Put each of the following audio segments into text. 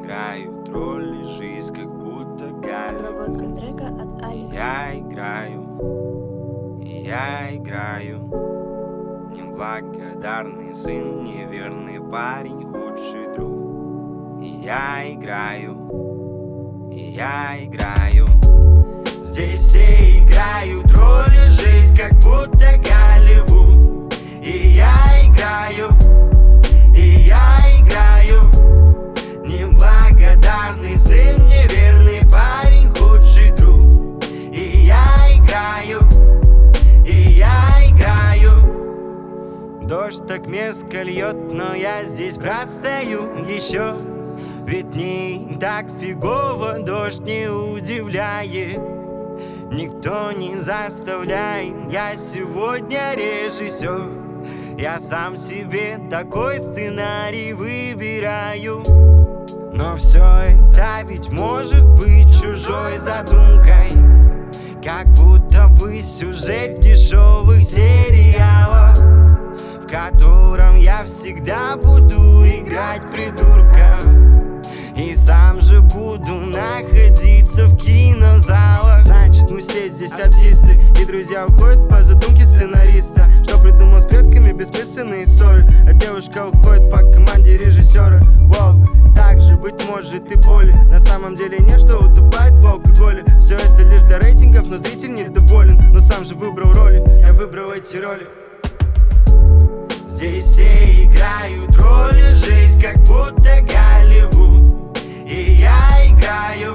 играют роли, жизнь как будто Обработка трека от Алекса. Я играю. Неблагодарный сын, неверный парень, худший друг. И я играю. Здесь все играют роли, жизнь как будто Голливуд. И я играю. Неблагодарный сын, неверный парень, худший друг. И я играю. Дождь так мерзко льет, но я здесь простою еще. Ведь не так фигово, дождь не удивляет. Никто не заставляет, я сегодня режиссер. Я сам себе такой сценарий выбираю. Но все это ведь может быть чужой задумкой, как будто бы сюжет дешевых сериалов, в котором я всегда буду играть придурка. И сам же буду находиться в кинозалах. Значит, мы все здесь артисты, и друзья уходят по задумке сценариста, что придумал с предками бессмысленные ссоры. А девушка уходит по команде режиссера. Воу, так же быть может и боли. На самом деле нет, что утопает в алкоголе. Все это лишь для рейтингов, но зритель недоволен. Но сам же выбрал роли, я выбрал эти роли. Здесь все играют роли, жизнь как будто Голливуд. И я играю.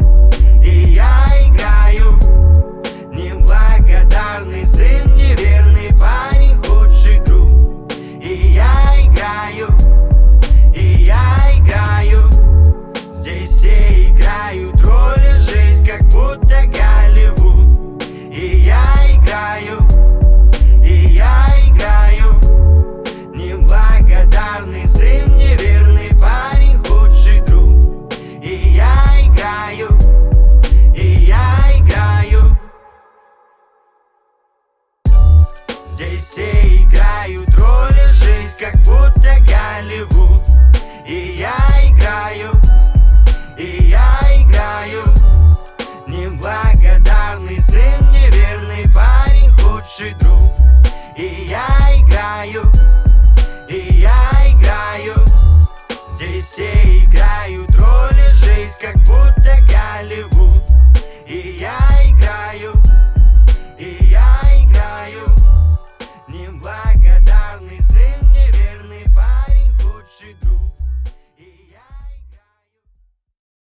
Неблагодарный сын, неверный парень, худший друг. И я играю. Здесь все играют роли, жизнь как будто Голливуд. И я играю. Неблагодарный сын, неверный парень, худший друг. И я играю. Здесь все играют роли, жизнь как будто Голливуд. И я играю. Неблагодарный сын, неверный парень, худший друг. И я играю. Здесь все играют роли, жизнь как будто Голливуд.